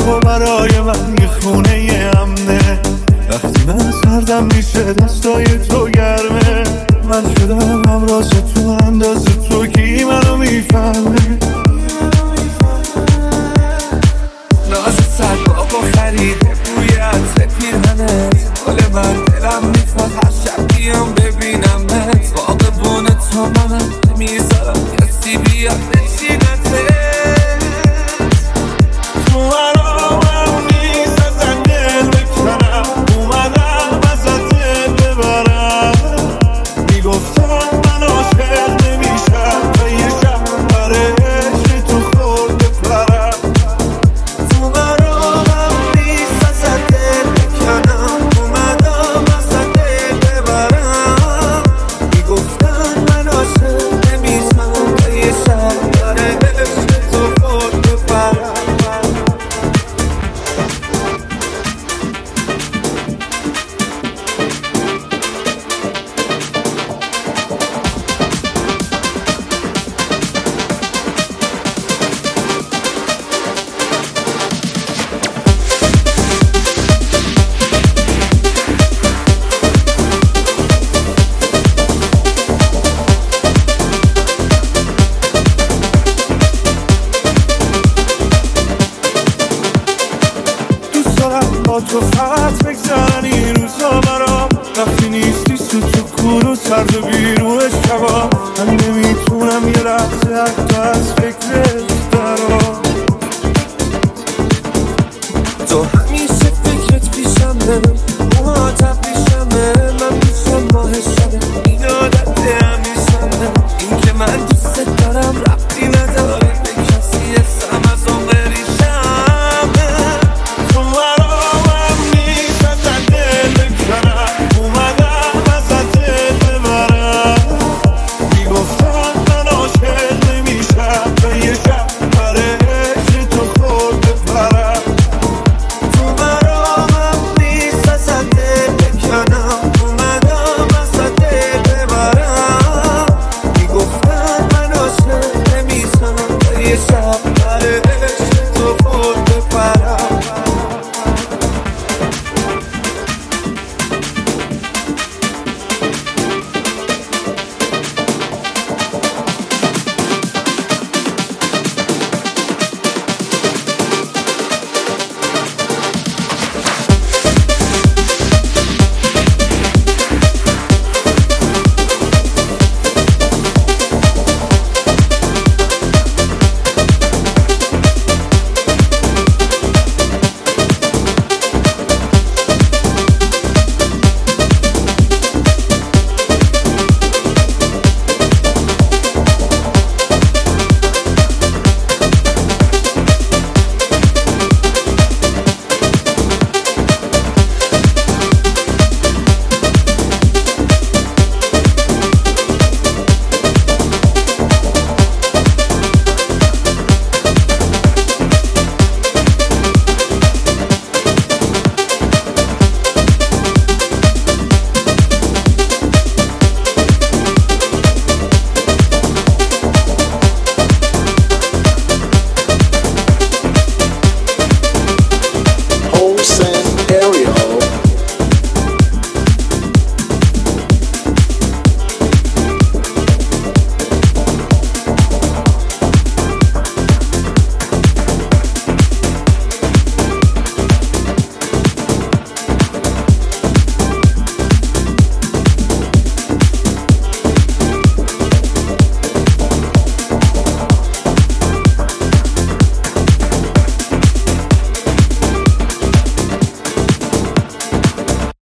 تو برای من یه خونه امنه. وقتی من سردم میشه دستای تو گرمه. من شدم همراز تو اندازه تو کی منو میفهمه. ناز سر بابا خریده بوی عطر پیرهنت. حال من دلم میخواد هر شب بیام ببینمت. باغبون تو منم نمیذارم کسی بیاد بچینته. تو مرامم نیست ازن دل بکنم. اومدم ازت دل ببرم. میگفتم من عاشق نمیشم تا یه شب برای عشق تو خورد بپرم. تو مرامم نیست ازت دل بکنم. اومدم ازت دل ببرم. میگفتم من عاشق نمیشم تا یه شب برای عشق تو خورد بپرم. با تو فقط بگذرن این روزا برام. وقتی نیستی تو کور و سرد و بیرون شبا. من نمیتونم یه لحظه حتی از فکرت